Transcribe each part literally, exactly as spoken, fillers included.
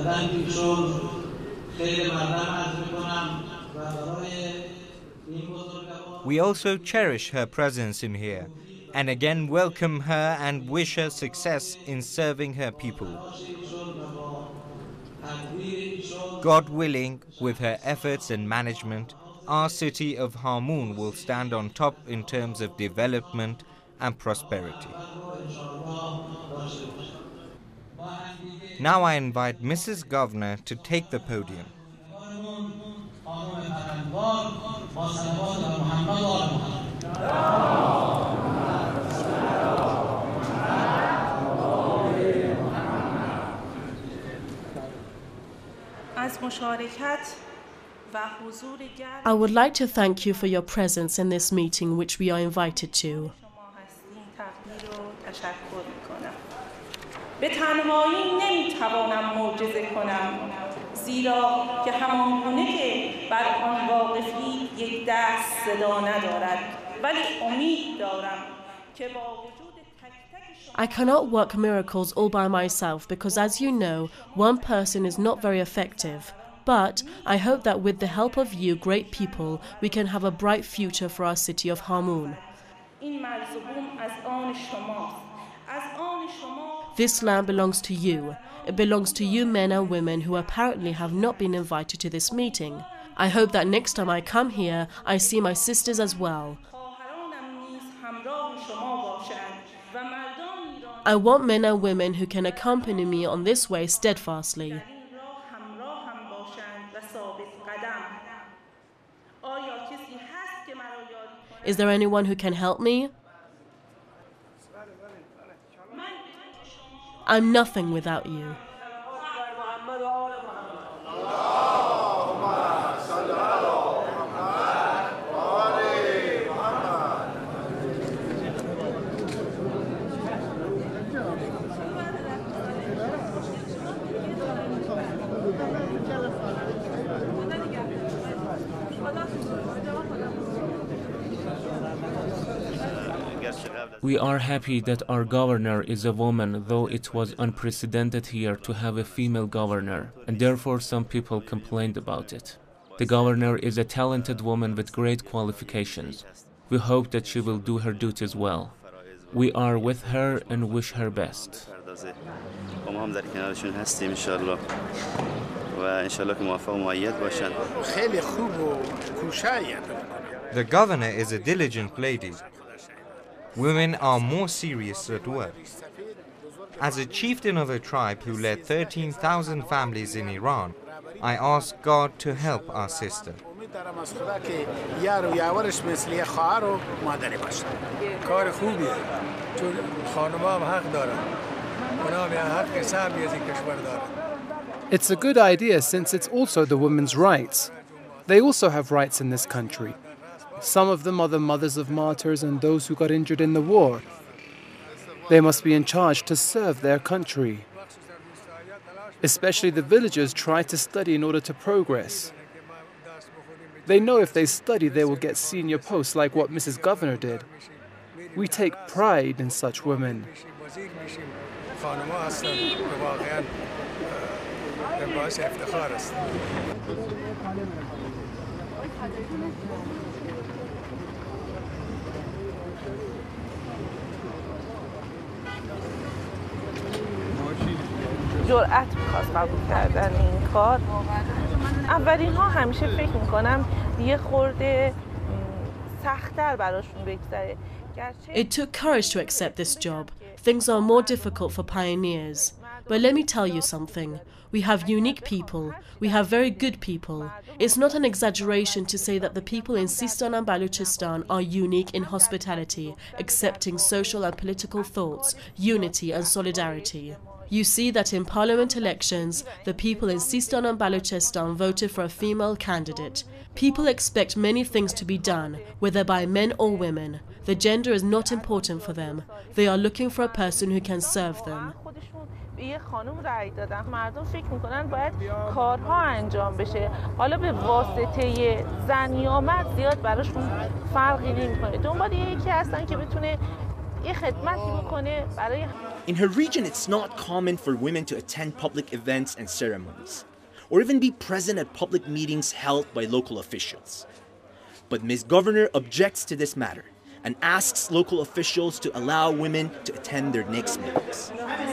We also cherish her presence in here, and again welcome her and wish her success in serving her people. God willing, with her efforts and management, our city of Hamon will stand on top in terms of development and prosperity. Now I invite Missus Governor to take the podium. I would like to thank you for your presence in this meeting which we are invited to. I cannot work miracles all by myself because, as you know, one person is not very effective. But I hope that with the help of you great people, we can have a bright future for our city of Hamon. This land belongs to you. It belongs to you men and women who apparently have not been invited to this meeting. I hope that next time I come here, I see my sisters as well. I want men and women who can accompany me on this way steadfastly. Is there anyone who can help me? I'm nothing without you. We are happy that our governor is a woman, though it was unprecedented here to have a female governor, and therefore some people complained about it. The governor is a talented woman with great qualifications. We hope that she will do her duties well. We are with her and wish her best. The governor is a diligent lady. Women are more serious at work. As a chieftain of a tribe who led thirteen thousand families in Iran, I ask God to help our sister. It's a good idea since it's also the women's rights. They also have rights in this country. Some of them are the mothers of martyrs and those who got injured in the war. They must be in charge to serve their country. Especially the villagers try to study in order to progress. They know if they study, they will get senior posts like what Missus Governor did. We take pride in such women. جرأت می‌خواست قبول کردن این کار. اولین ها همیشه فکر می‌کنم یه خورده سخت‌تر براشون بگذره. It took courage to accept this job. Things are more difficult for pioneers. But let me tell you something. We have unique people. We have very good people. It's not an exaggeration to say that the people in Sistan and Baluchistan are unique in hospitality, accepting social and political thoughts, unity and solidarity. You see that in parliament elections, the people in Sistan and Baluchistan voted for a female candidate. People expect many things to be done, whether by men or women. The gender is not important for them. They are looking for a person who can serve them. یه خانم رأی دادن مردم فکر میکنن باید کارها انجام بشه حالا به واسطه زن یا مرد زیاد براشون فرقی نمیکنه دنبال یکی هستن که بتونه یه خدمتی بکنه برای In her region, it's not common for women to attend public events and ceremonies, or even be present at public meetings held by local officials. But Miz Governor objects to this matter and asks local officials to allow women to attend their next meetings.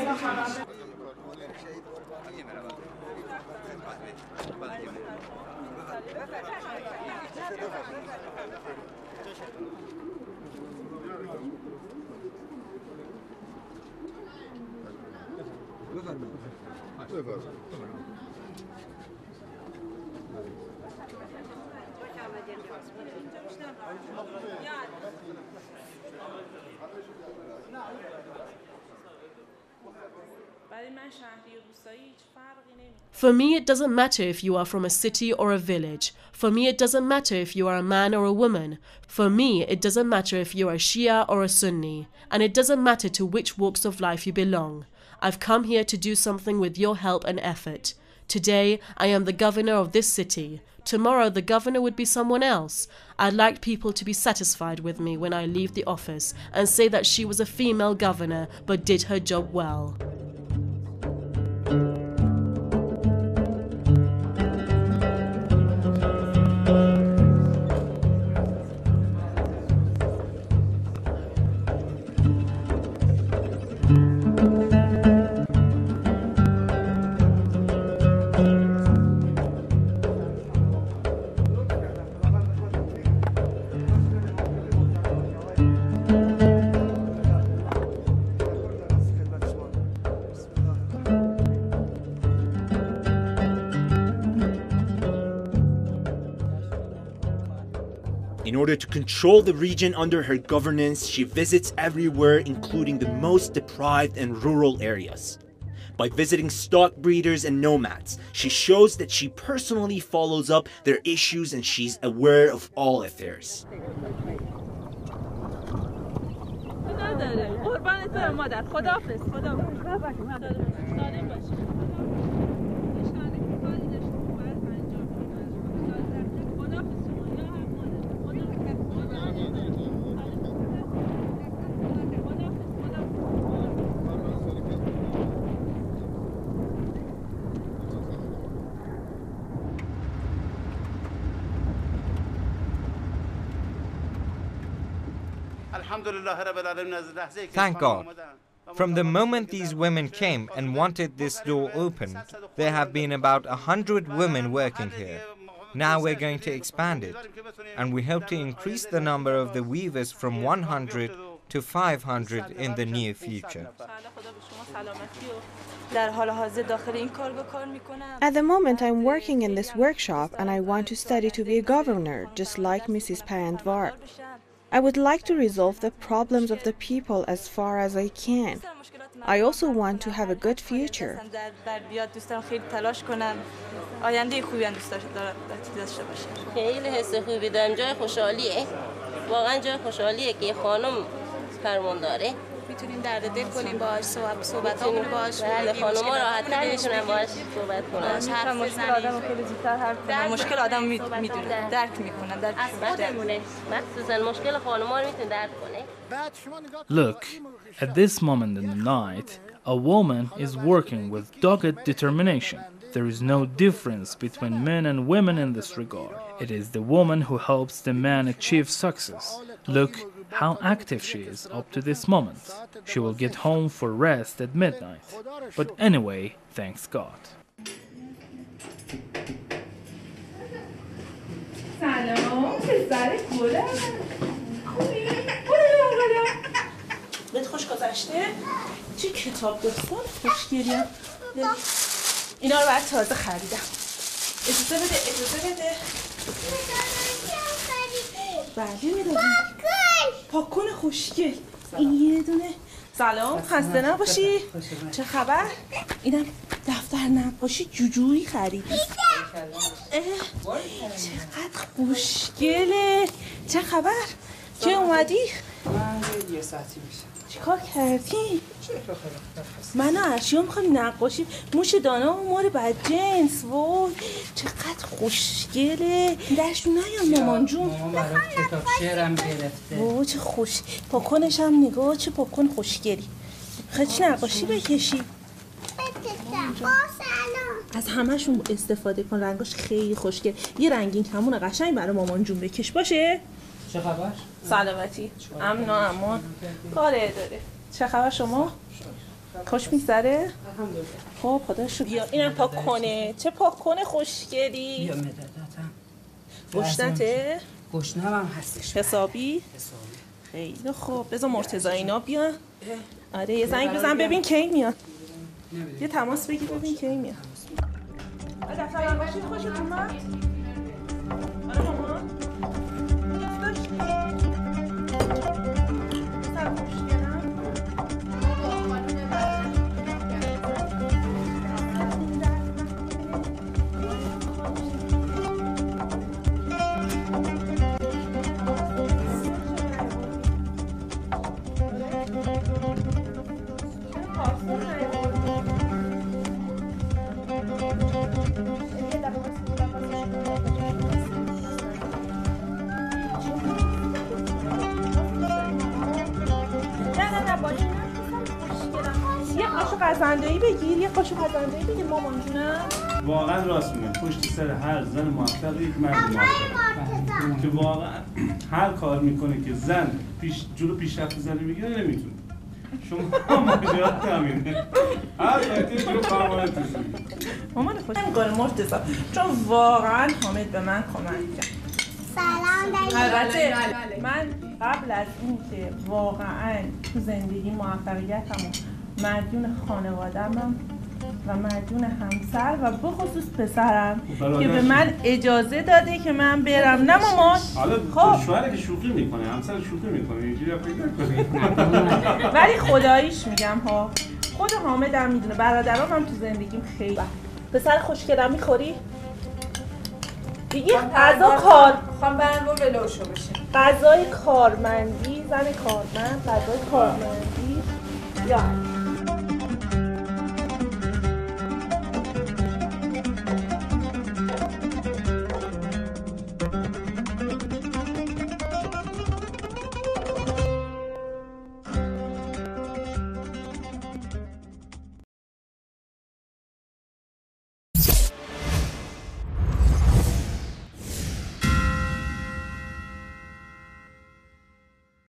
For me, it doesn't matter if you are from a city or a village. For me, it doesn't matter if you are a man or a woman. For me, it doesn't matter if you are a Shia or a Sunni. And it doesn't matter to which walks of life you belong. I've come here to do something with your help and effort. Today, I am the governor of this city. Tomorrow, the governor would be someone else. I'd like people to be satisfied with me when I leave the office and say that she was a female governor but did her job well. In order to control the region under her governance, she visits everywhere, including the most deprived and rural areas. By visiting stock breeders and nomads, she shows that she personally follows up their issues and she's aware of all affairs. Thank God. From the moment these women came and wanted this door opened, there have been about a hundred women working here. Now we're going to expand it, and we hope to increase the number of the weavers from one hundred to five hundred in the near future. At the moment, I'm working in this workshop and I want to study to be a governor, just like Missus Parandvar. I would like to resolve the problems of the people as far as I can. I also want to have a good future. میتونیم درد دل کنیم باهاش صحبت صحبتامون باهاش بله خانم‌ها راحت‌تر میتونن باهاش صحبت کنن حرف مشکل آدمو خیلی زودتر حرف می‌زنن مشکل آدمو میدونن درک میکنن درک خودمونه مخصوصا مشکل خانم‌ها رو میتونه درک کنه. Look, at this moment in the night, a woman is working with dogged determination. There is no difference between men and women in this regard. It is the woman who helps the man achieve success. Look how active she is up to this moment. She will get home for rest at midnight. But anyway, thanks God. سلام پسر گلم خوبی؟ بهت خوش گذشته؟ چه کتاب داستان خوشگلیم اینا رو باید تازه خریدم اجازه بده اجازه بده بله میدونم پاکن خوشگل این یه دونه سلام خسته نباشی چه خبر؟ اینم دفتر نقاشی جوجویی خریدی چقدر خوشگله چه خبر؟ که اومدی؟ من یه ساعتی میشه چیکار کردی؟ من و ارشیا میخوایم نقاشی موش دانا و مار بدجنس. وای چقدر خوشگله. درشون نیام مامان جون. مامان برای کتاب شعرم گرفته. وای چه خوش. پاکونش هم نگاه چه پاکون خوشگلی. خیلی چه نقاشی بکشی؟ از همه‌شون استفاده کن. رنگاش خیلی خوشگل. یه رنگین کمون قشنگ برای مامان جون بکش باشه؟ چه خبر؟ سلامتی. امن و امان. کار اداره. چه خبر شما؟ خوش می‌گذره؟ خب خدا شکر. بیا اینم پاک کنه. چه پاک کنه خوشگلی. بیا مداداتم. گشنته؟ گشنم هم هستش. حسابی؟ حسابی. خیلی خوب. بذار مرتضی اینا بیان. آره یه زنگ بزن ببین کی میاد. یه تماس بگیر ببین کی میاد. دفتر نقاشی خوشت اومد؟ آره مامان. قزندایی بگیر یه قاشق قزندایی بگیر مامان جونم. واقعا راست میگم پشت سر هر زن موفق یک مرد موفق که واقعا هر کار میکنه که زن پیش جلو پیشرفت زن بگیره نمیتونه. شما ماجرات همینه. هر وقتی جلو فرمانتون مامان خوش میگه مرتضی چون واقعا حامد به من کمک کرد. سلام. البته من قبل از اینکه واقعا تو زندگی موفقیتمو مدیون خانواده‌ام و مدیون همسر و بخصوص پسرم که به من اجازه داده که من برم. نه مامان. خب شوهر که شوخی میکنه همسر شوخی میکنه اینجوری فکر نکنید. ولی خداییش میگم ها خود حامدم میدونه برادرام هم تو زندگیم خیلی. پسر خوشگلم میخوری؟ دیگه غذا کار خواهم برم با ولوشو بشه. غذای کارمندی زن کارمند غذای کارمندی یا